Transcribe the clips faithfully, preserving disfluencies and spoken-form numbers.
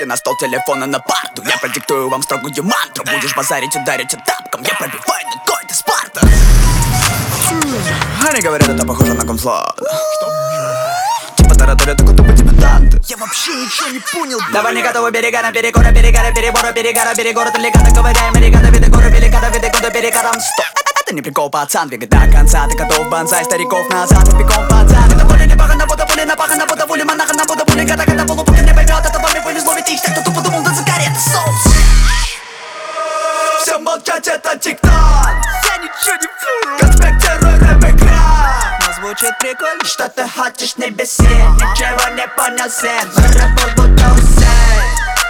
Руки на стол, телефона на парту. Я продиктую вам строгую мантру. Будешь базарить, ударить тапком. Я пробиваю ногой, ты Спарта. Они говорят, это похоже на конфлад. Типа тараторят, такой тупо дебютанты. Я вообще ничего не понял. Давай не готовы берега на перекора, перегара, перебора, перегара, перегора. Далекато ковыряем, регата, виды горы, великата, виды года, перекатом. Стоп, это не прикол, пацан. Двигай до конца, ты готов бонсай, стариков назад, и пиком пацан. Это поле не пахано, будто пули, напахано, будто пули, монахано, будто пули, гата, гата, полупука не поймет. Это вам не повезло, ведь их так, кто тупо думал, да загорит соус. Все молчать, это тикток. Я ничего не понял. Конспектирую рэп-экран. Но звучит прикольно. Что ты хочешь, не беси. Ничего не понял, сын. Рэп-бол будто Усейн.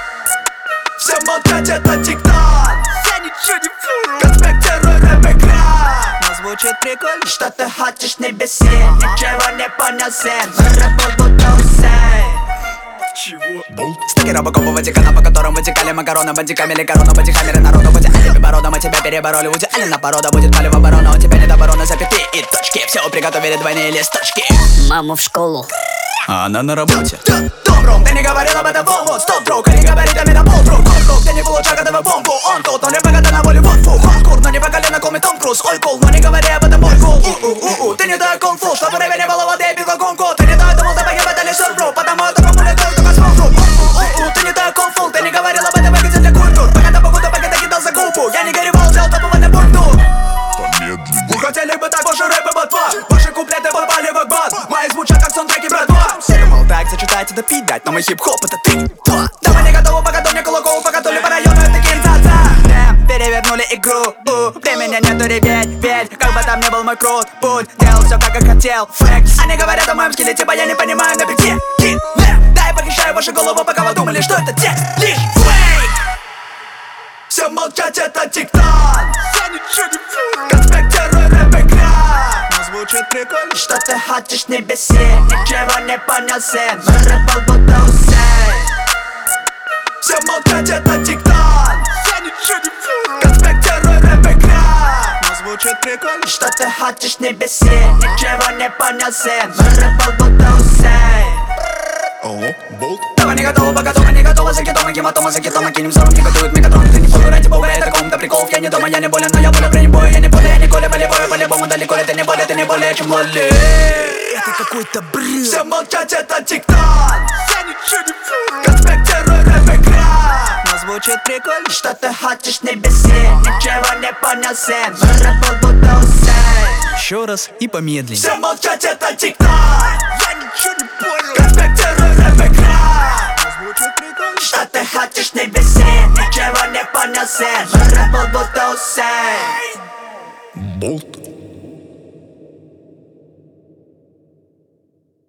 Все молчать, это тикток. Я ничего не понял. Конспектирую рэп-экран. Но звучит прикольно. Что ты хочешь, не беси. Ничего не понял, сын. Рэп-бол будто Усейн. Чего? Стаки робокопа Ватикана, по которым вытекали макароны, бандиками, корона, бодихаммеры народу. Будь алиби борода, мы тебя перебороли. Будь алина порода, будет палево оборона. У тебя нет обороны, запятые и точки. Все приготовили двойные листочки. Маму в школу, а она на работе. Добром, ты не говорил об этом волну. Стоп, друг, они говорят, а меня полдруг. Друг, ты не получал годовую бомбу. Он тут, он не богата на волю, вот фу. Хардкор, но не по колено, коми Том Круз. Ой, кул, но не говори об этом, мой кул. У-у-у-у, ты не дай кунг-фу, чтобы время не было воды, пил гонку. Ты не дай, думал, ты погибать серфру. Потому это популя кол, только смолфру. У-у-у, ты не дай кунг-фу, ты не говорил об этом, выгоден для культур. Пока ты погода, пока ты кидал за губу. Я не горевал, взял топовый на пункту. Вы хотели бы так, больше рэпа, ботва. Ваши куплеты попали в акбат. Мои звучат как саундтреки, братва. Все мол так, зачитайте да пидать, но мой хип-хоп это три, два. Давай не готовы, пока то не кулаков, пока то ли по району это кинтата. Перевернули игру, у, времени нету, ребят, ведь как бы там ни был мой крут путь, делал все как я хотел, фэкс. Они говорят о моем скилле, типа я не понимаю, но где киллер? Да, я похищаю ваши головы, пока вы думали, что это текст лишь фейк. Все молчать, это тикток. Я ничего не понял. Конспектирую рэп-экран. Но звучит прикольно. Что ты хочешь, не беси. Ничего не понял, сын. Рэп-бол будто Усейн. Все молчать, это тикток. Я ничего не понял. Конспектирую рэп-экран. Но звучит прикольно. Что ты хочешь, не беси. Ничего не понял, сын. Рэп-бол будто Усейн. Алло, болт? Давай не готова, пока дома не готова. За китом и гематома, за китом и кинем взором. Не готовит мегатрон, ты не понял, ради бога, это ком-то приколов. Я не дома, я не болен, но я болен, при бою. Я не более, я не коля, болеваю, по-любому далеко. Ты не более, ты не более, чем лоли. Это какой-то бред. Все молчать, это тикток. Я ничего не понял. Конспектирую рэп-экран. Но звучит прикольно. Что ты хочешь, не беси. Ничего не понял, сын. Рэп-бол будто Усейн. Еще раз и помедленнее. Все молчать, это тикток. Я ничего не понял. Конспектирую рэп-экран. Но звучит прикольно. Что ты хочешь, не беси. Ничего не понял, сын. Рэп-бол будто Усейн. Болт?